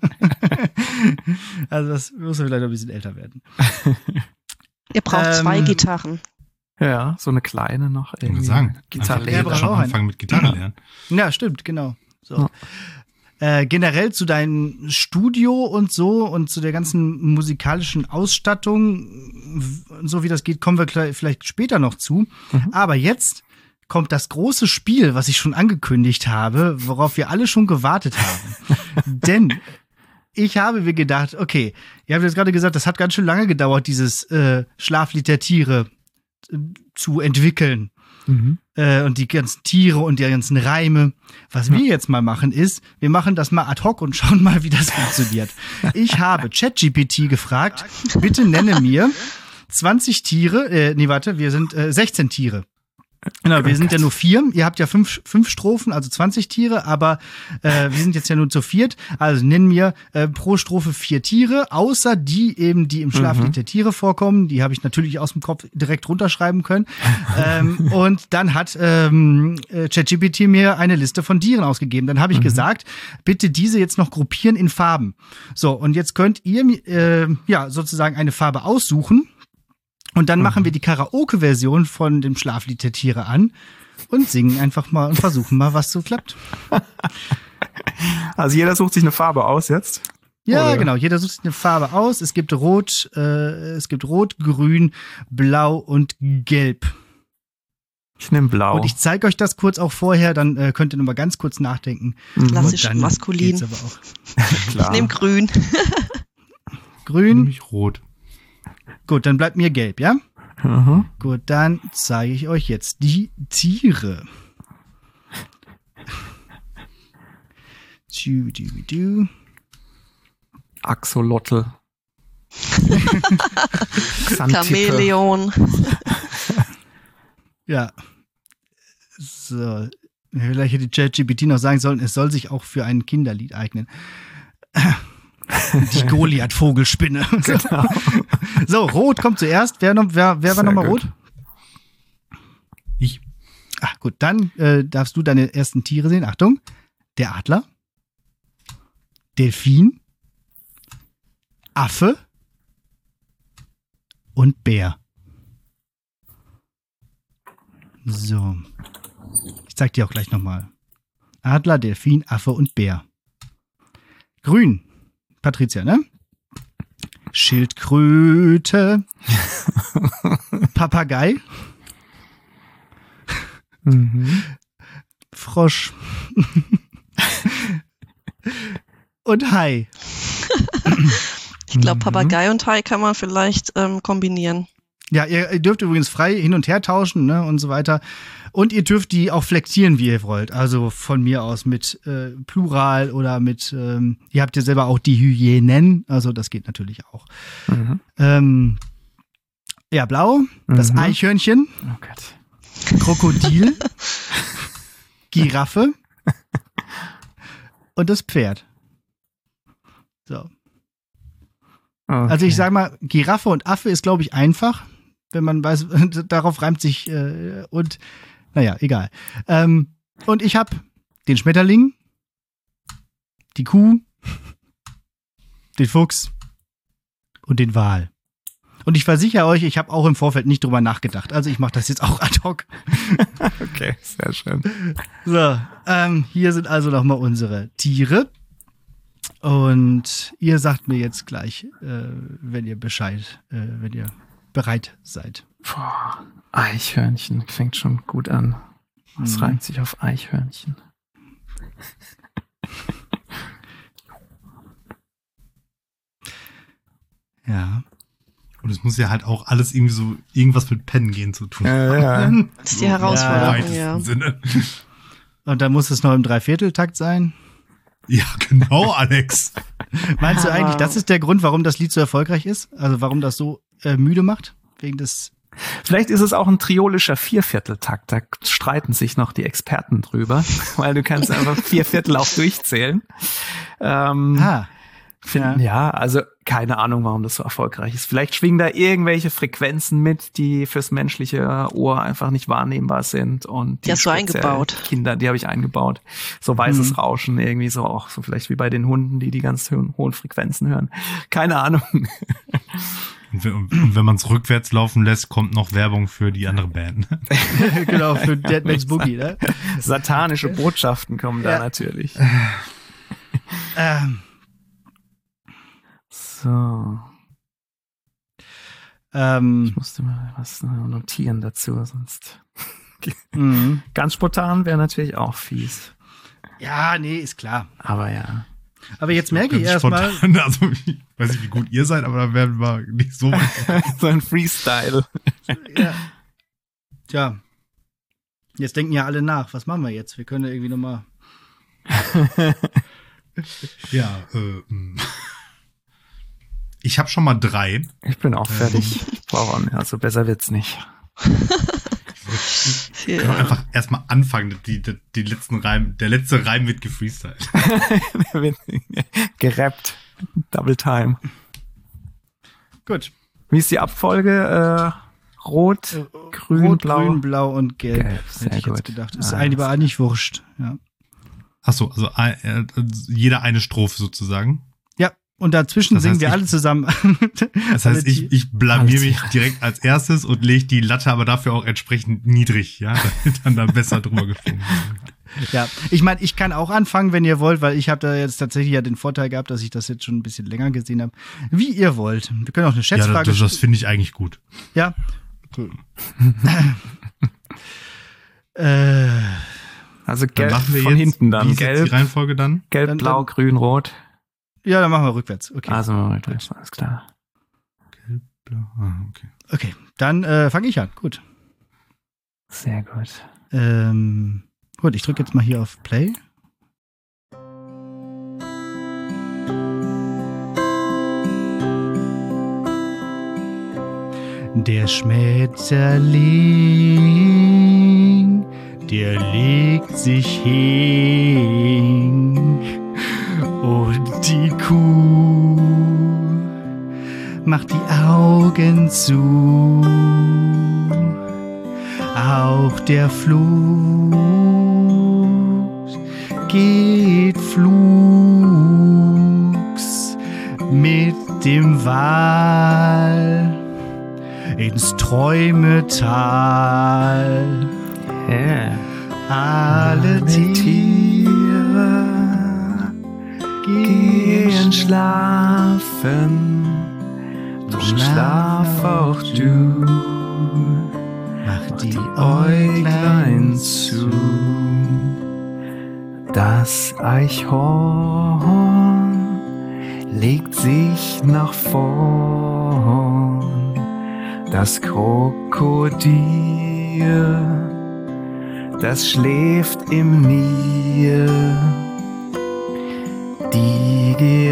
Also das muss vielleicht ein bisschen älter werden. Ihr braucht Ähm, zwei Gitarren. Ja, so eine kleine noch. Ich würde sagen, Gitarre einfach, lernen. schon anfangen mit Gitarre lernen. Ja, stimmt, genau. So. Ja. Äh, generell zu deinem Studio und so und zu der ganzen musikalischen Ausstattung, so wie das geht, kommen wir gleich, vielleicht später noch zu. Mhm. Aber jetzt kommt das große Spiel, was ich schon angekündigt habe, worauf wir alle schon gewartet haben. Denn ich habe mir gedacht, okay, ihr habt jetzt gerade gesagt, das hat ganz schön lange gedauert, dieses äh, Schlaflied der Tiere äh, zu entwickeln. Mhm. Äh, und die ganzen Tiere und die ganzen Reime. Was wir jetzt mal machen ist, wir machen das mal ad hoc und schauen mal, wie das funktioniert. Ich habe ChatGPT gefragt, bitte nenne mir zwanzig Tiere, äh, nee, warte, wir sind äh, sechzehn Tiere. Genau, wir sind ja nur vier. Ihr habt ja fünf, fünf Strophen, also zwanzig Tiere, aber äh, wir sind jetzt ja nur zu viert. Also nennen wir äh, pro Strophe vier Tiere, außer die eben, die im Schlaflied mhm. der Tiere vorkommen. Die habe ich natürlich aus dem Kopf direkt runterschreiben können. ähm, und dann hat ähm, ChatGPT mir eine Liste von Tieren ausgegeben. Dann habe ich mhm. gesagt, bitte diese jetzt noch gruppieren in Farben. So, und jetzt könnt ihr äh, ja sozusagen eine Farbe aussuchen. Und dann machen wir die Karaoke-Version von dem Schlaflied der Tiere an und singen einfach mal und versuchen mal, was so klappt. Also jeder sucht sich eine Farbe aus jetzt? Ja, Oder? Genau. Jeder sucht sich eine Farbe aus. Es gibt Rot, äh, es gibt Rot, Grün, Blau und Gelb. Ich nehme Blau. Und ich zeige euch das kurz auch vorher, dann äh, könnt ihr noch mal ganz kurz nachdenken. Klassisch maskulin. Aber auch. Ich nehme Grün. Grün. Nämlich Rot. Gut, dann bleibt mir gelb, ja? Mhm. Gut, dann zeige ich euch jetzt die Tiere. Du, du, du. Axolotl. Chamäleon. Ja. So. Vielleicht hätte ChatGPT noch sagen sollen, es soll sich auch für ein Kinderlied eignen. Die Goliath-Vogelspinne. Genau. So, Rot kommt zuerst. Wer, noch, wer, wer war nochmal Rot? Ich. Ach gut, dann äh, darfst du deine ersten Tiere sehen. Achtung. Der Adler. Delfin. Affe. Und Bär. So. Ich zeig dir auch gleich nochmal. Adler, Delfin, Affe und Bär. Grün. Patricia, ne? Schildkröte. Papagei. Mhm. Frosch. Und Hai. Ich glaube, Papagei und Hai kann man vielleicht ähm, kombinieren. Ja, ihr, ihr dürft übrigens frei hin und her tauschen, ne, und so weiter. Und ihr dürft die auch flektieren, wie ihr wollt. Also von mir aus mit äh, Plural oder mit, ähm, ihr habt ja selber auch die Hyänen, also das geht natürlich auch. Mhm. Ähm, ja, blau, das Mhm. Eichhörnchen, Oh Gott. Krokodil, Giraffe und das Pferd. So. Okay. Also ich sag mal, Giraffe und Affe ist, glaube ich, einfach, wenn man weiß, darauf reimt sich äh, und naja, egal. Ähm, und ich habe den Schmetterling, die Kuh, den Fuchs und den Wal. Und ich versichere euch, ich habe auch im Vorfeld nicht drüber nachgedacht. Also ich mache das jetzt auch ad hoc. Okay, sehr schön. So, ähm, hier sind also nochmal unsere Tiere. Und ihr sagt mir jetzt gleich, äh, wenn ihr Bescheid, äh, wenn ihr bereit seid. Boah, Eichhörnchen fängt schon gut an. Was Mhm. reimt sich auf Eichhörnchen? Ja. Und es muss ja halt auch alles irgendwie so irgendwas mit Pennen gehen zu tun. Ja, ja. Das ist die Im Herausforderung, weitesten ja. Sinne. Und dann muss es noch im Dreivierteltakt sein. Ja, genau, Alex. Meinst du eigentlich, das ist der Grund, warum das Lied so erfolgreich ist? Also warum das so äh, müde macht? Wegen des. Vielleicht ist es auch ein triolischer Viervierteltakt. Da streiten sich noch die Experten drüber, weil du kannst einfach vier Viertel auch durchzählen. Ähm, Ah. finden, ja. ja, also keine Ahnung, warum das so erfolgreich ist. Vielleicht schwingen da irgendwelche Frequenzen mit, die fürs menschliche Ohr einfach nicht wahrnehmbar sind. Und die Die hast du speziell eingebaut. Kinder, die habe ich eingebaut. So weißes Mhm. Rauschen, irgendwie so auch so vielleicht wie bei den Hunden, die die ganz hohen, hohen Frequenzen hören. Keine Ahnung. Und wenn man es rückwärts laufen lässt, kommt noch Werbung für die andere Band. Genau, für Dead Man's Boogie, ne? Satanische Botschaften kommen da ja. natürlich. Ähm. So. Ähm. Ich musste mal was notieren dazu, sonst. Mhm. Ganz spontan wäre natürlich auch fies. Ja, nee, ist klar. Aber ja. Aber jetzt merke ich Ganz erstmal. spontan, also ich weiß nicht, wie gut ihr seid, aber da werden wir nicht so weit. So ein Freestyle. Ja. Tja. Jetzt denken ja alle nach. Was machen wir jetzt? Wir können ja irgendwie nochmal. Ja, äh, ich habe schon mal drei. Ich bin auch fertig. Ich brauche auch nicht. Also besser wird's nicht. Wir können einfach erstmal anfangen. Die, die, die letzten Reim, der letzte Reim wird gefreestylt. Gerappt. Double Time. Gut. Wie ist die Abfolge? Äh, Rot, Äh, Grün, Rot, Blau. Grün, Blau und Gelb. Gelb, sehr hätte ich gut. jetzt gedacht. Ist Ah, eigentlich aber eigentlich wurscht. Ja. Ach so, also äh, jeder eine Strophe sozusagen. Ja. Und dazwischen Das singen heißt, wir ich- alle zusammen. Das heißt, ich, ich blamier mich Alles- direkt als erstes und lege die Latte aber dafür auch entsprechend niedrig, ja, damit dann da besser drüber geflogen wird. Ja, ich meine, ich kann auch anfangen, wenn ihr wollt, weil ich habe da jetzt tatsächlich ja den Vorteil gehabt, dass ich das jetzt schon ein bisschen länger gesehen habe. Wie ihr wollt. Wir können auch eine Ja, Schätzfrage das, das finde ich eigentlich gut. Ja. äh, Also Dann Gelb machen wir von jetzt, hinten dann. wie ist jetzt Gelb, die Reihenfolge dann? Gelb, Dann- Blau, dann- Grün, Rot. ja, dann machen wir rückwärts. Okay. Also Moment, alles klar. Gelb, blau, ah, okay. Okay, dann äh, fange ich an. Gut. Sehr gut. Ähm, gut, ich drücke jetzt mal hier auf Play. Der Schmetterling, der legt sich hin und die Kuh macht die Augen zu. Auch der Fluss geht flugs mit dem Wal ins Träumetal. Yeah. Alle Tiere Gehen schlafen, drum schlaf auch du. Mach Die die Äuglein zu. Das Eichhorn legt sich nach vorn. Das Krokodil, das schläft im Nil. Die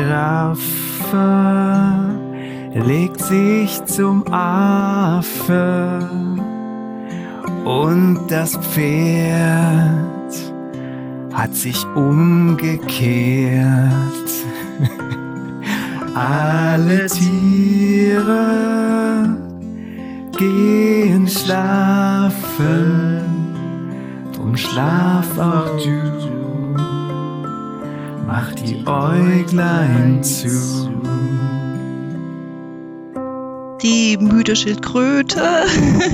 Giraffe legt sich zum Affe. Und das Pferd hat sich umgekehrt. Alle Tiere gehen schlafen, drum schlaf auch du. Mach die Äuglein zu. Die müde Schildkröte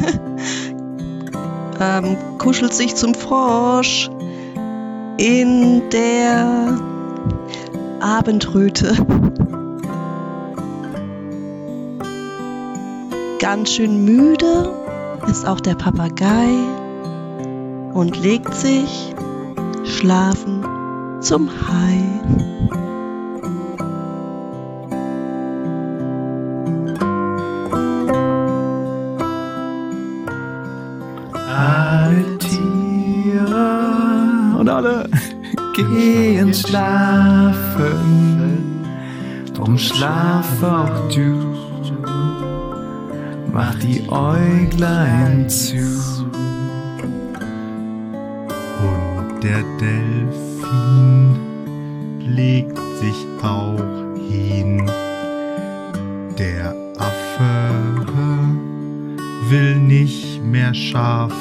ähm, kuschelt sich zum Frosch in der Abendröte. Ganz schön müde ist auch der Papagei und legt sich schlafen zum Hai. Alle Tiere und alle gehen schlafen, drum schlaf auch du. Mach die Äuglein zu. Und der Delfin legt sich auch hin. Der Affe will nicht mehr Schafe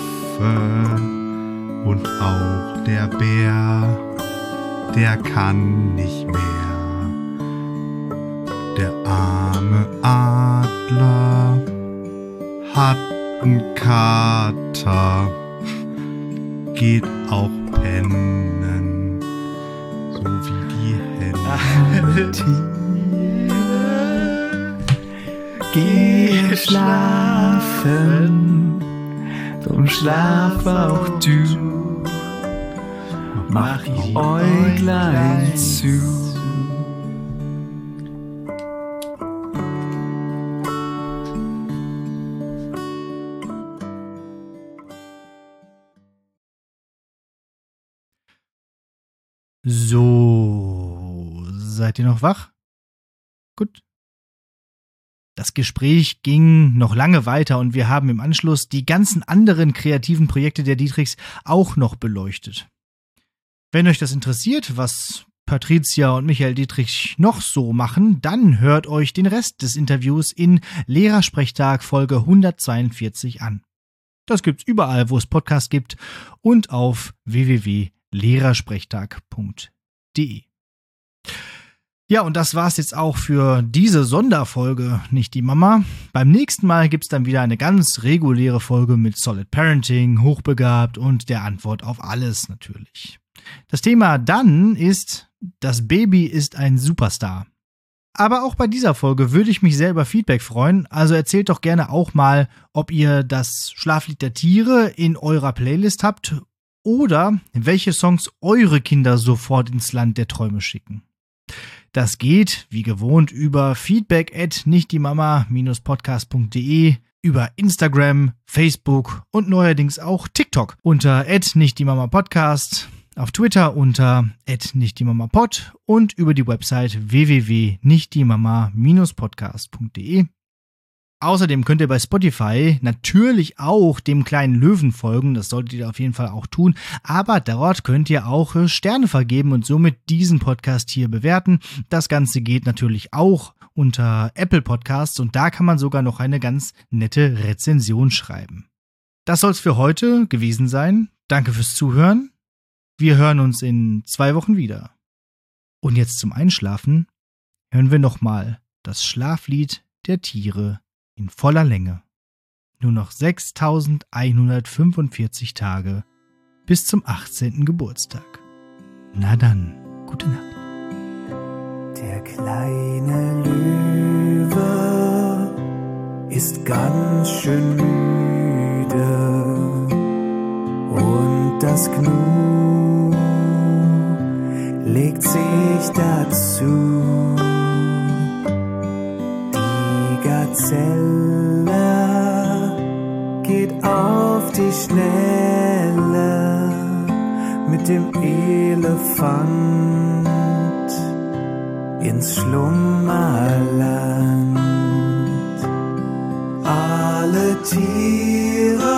und auch der Bär, der kann nicht mehr. Der arme Adler Adler hat einen Kater, geht auch pennen, so wie die Henne. Geh schlafen, drum schlaf auch du, mach die Äuglein zu. So, seid ihr noch wach? Gut. Das Gespräch ging noch lange weiter und wir haben im Anschluss die ganzen anderen kreativen Projekte der Dietrichs auch noch beleuchtet. Wenn euch das interessiert, was Patricia und Michael Dietrich noch so machen, dann hört euch den Rest des Interviews in Lehrersprechtag Folge hundertzweiundvierzig an. Das gibt's überall, wo es Podcasts gibt und auf w w w punkt lehrersprechtag punkt de. Ja, und das war's jetzt auch für diese Sonderfolge, nicht die Mama. Beim nächsten Mal gibt's dann wieder eine ganz reguläre Folge mit Solid Parenting, hochbegabt und der Antwort auf alles natürlich. Das Thema dann ist, das Baby ist ein Superstar. Aber auch bei dieser Folge würde ich mich sehr über Feedback freuen, also erzählt doch gerne auch mal, ob ihr das Schlaflied der Tiere in eurer Playlist habt oder welche Songs eure Kinder sofort ins Land der Träume schicken. Das geht, wie gewohnt, über feedback at nichtdiemama podcast punkt de, über Instagram, Facebook und neuerdings auch TikTok unter at nichtdiemamapodcast, auf Twitter unter at nichtdiemamapod und über die Website w w w punkt nichtdiemama podcast punkt de. Außerdem könnt ihr bei Spotify natürlich auch dem kleinen Löwen folgen, das solltet ihr auf jeden Fall auch tun, aber dort könnt ihr auch Sterne vergeben und somit diesen Podcast hier bewerten. Das Ganze geht natürlich auch unter Apple Podcasts und da kann man sogar noch eine ganz nette Rezension schreiben. Das soll's für heute gewesen sein. Danke fürs Zuhören. Wir hören uns in zwei Wochen wieder. Und jetzt zum Einschlafen hören wir nochmal das Schlaflied der Tiere in voller Länge. Nur noch sechstausendeinhundertfünfundvierzig Tage bis zum achtzehnten Geburtstag. Na dann, gute Nacht. Der kleine Löwe ist ganz schön müde und das Gnu legt sich dazu. Gazelle geht auf die Schnelle mit dem Elefant ins Schlummerland. Alle Tiere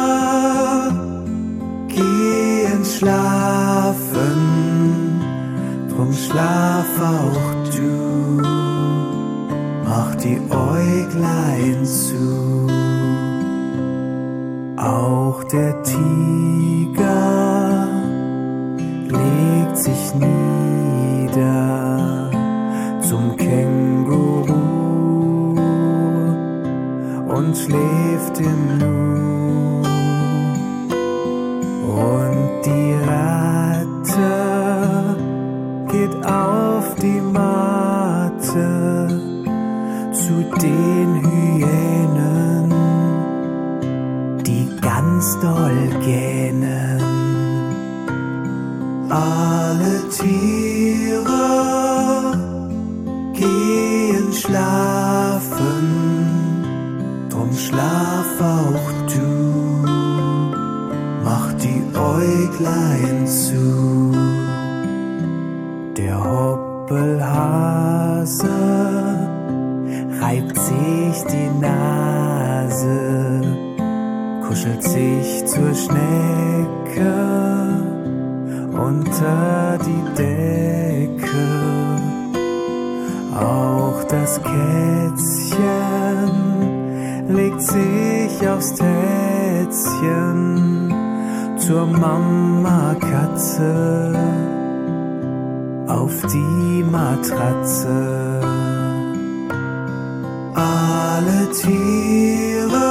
gehen schlafen, drum schlaf auch du. Mach die Äuglein zu. Auch der Tiger legt sich nieder zum Känguru und schläft im Nu. Und die Ratte geht auf die Matte zu den Hyänen, die ganz doll gähnen. Alle Tiere gehen schlafen, drum schlaf auch du. Mach die Äuglein zu. Der Hoppelhase reibt sich die Nase, kuschelt sich zur Schnecke unter die Decke. Auch das Kätzchen legt sich aufs Tätzchen zur Mama-Katze auf die Matratze. Alle Tiere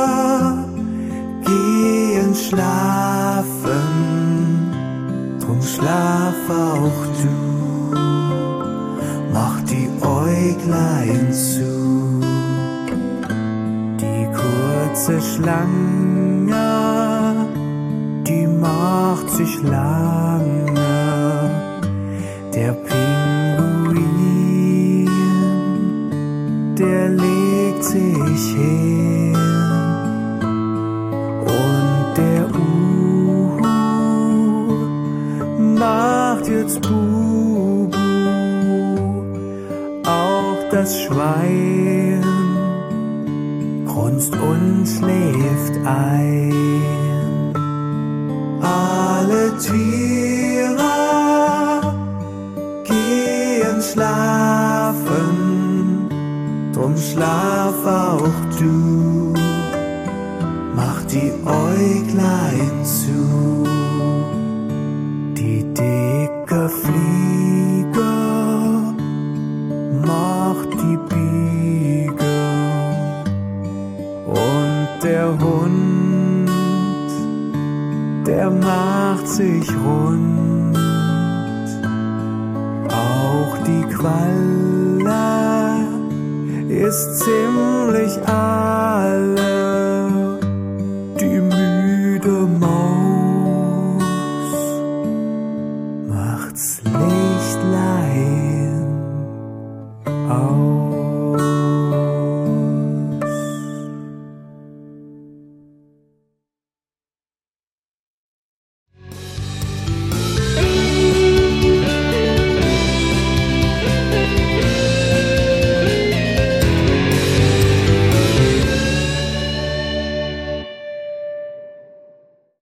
gehen schlafen, drum schlaf auch du, mach die Äuglein zu. Die kurze Schlange, die macht sich lange, der Pinguin, der legt sich hin, und der Uhu macht jetzt Bubu, auch das Schwein grunzt und schläft ein. Alle Tiere gehen schlafen, drum schlaf auch du, mach die Äuglein zu. Die dicke Fliege macht die Biege, und der Hund, der macht sich rund. Auch die Qualle ist ziemlich arm,